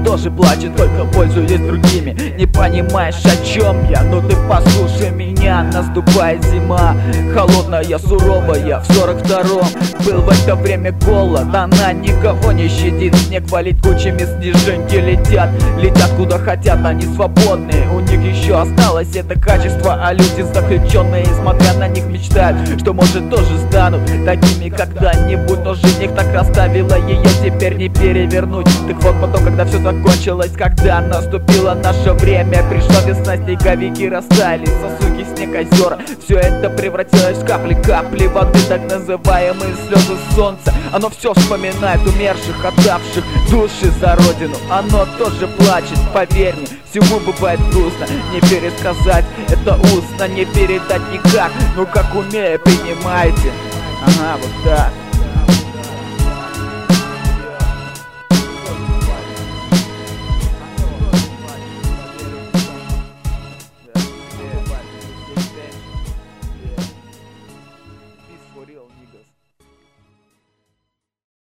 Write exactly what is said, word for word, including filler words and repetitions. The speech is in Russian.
тоже плачет, только пользуясь другими. Не понимаешь, о чем я? Ну ты послушай меня. Наступает зима, холодная, суровая. В сорок втором был в это время голод. Она никого не щадит. Снег валит кучами, снежинки летят. Летят куда хотят, они свободные. У них еще осталось это качество. А люди заключенные, смотря на них, мечтают, что может тоже станут такими когда-нибудь. Но жизнь их так расставила, ее теперь не перевернуть. Так вот потом, когда все закончилось, когда наступило наше время, пришла весна, снеговики растаяли, сосуки, снег, озера. Все это превратилось в капли, капли воды, так называемые слезы солнца. Оно все вспоминает умерших, отдавших души за родину. Оно тоже плачет, поверь мне, всему бывает грустно. Не пересказать это устно, не передать никак. Ну как умею, принимайте. Ага, вот так.